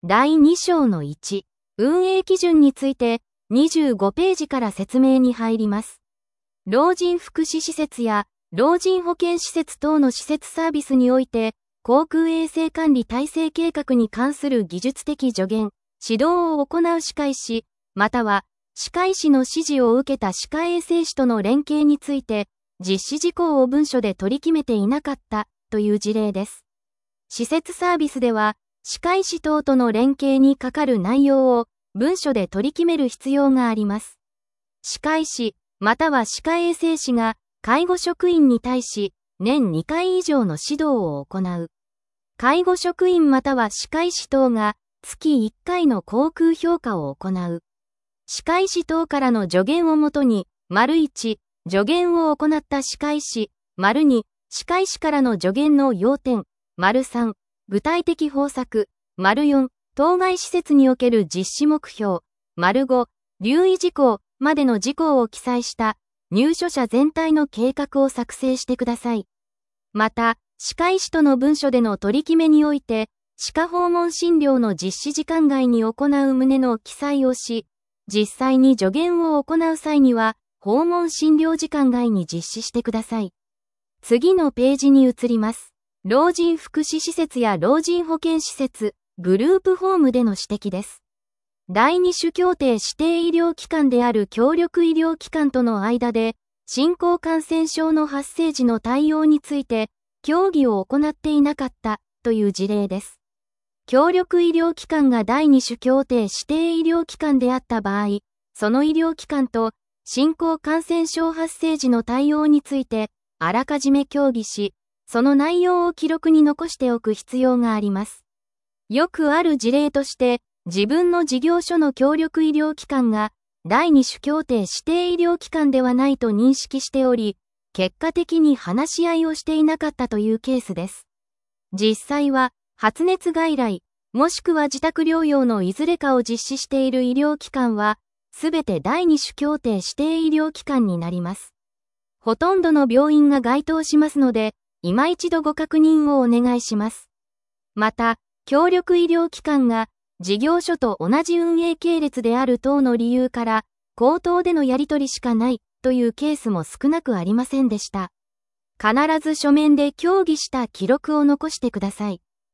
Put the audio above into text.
第2章の1、運営基準について25ページから説明に入ります。老人福祉施設や老人保健施設等の施設サービスにおいて、航空衛生管理体制計画に関する技術的助言、指導を行う歯科医師、または歯科医師の指示を受けた歯科衛生士との連携について、実施事項を文書で取り決めていなかったという事例です。施設サービスでは、歯科医師等との連携にかかる内容を文書で取り決める必要があります。歯科医師、または歯科衛生士が介護職員に対し年2回以上の指導を行う。介護職員または歯科医師等が月1回の口腔評価を行う。歯科医師等からの助言をもとに、1、助言を行った歯科医師、2、歯科医師からの助言の要点、3、具体的方策、4、当該施設における実施目標、5、留意事項までの事項を記載した入所者全体の計画を作成してください。また、歯科医師との文書での取り決めにおいて、歯科訪問診療の実施時間外に行う旨の記載をし、実際に助言を行う際には、訪問診療時間外に実施してください。次のページに移ります。老人福祉施設や老人保健施設、グループホームでの指摘です。第二種協定指定医療機関である協力医療機関との間で、新興感染症の発生時の対応について、協議を行っていなかったという事例です。協力医療機関が第二種協定指定医療機関であった場合、その医療機関と新興感染症発生時の対応について、あらかじめ協議し、その内容を記録に残しておく必要があります。よくある事例として、自分の事業所の協力医療機関が第二種協定指定医療機関ではないと認識しており、結果的に話し合いをしていなかったというケースです。実際は発熱外来、もしくは自宅療養のいずれかを実施している医療機関は、すべて第二種協定指定医療機関になります。ほとんどの病院が該当しますので、今一度ご確認をお願いします。また、協力医療機関が事業所と同じ運営系列である等の理由から、口頭でのやり取りしかないというケースも少なくありませんでした。必ず書面で協議した記録を残してください。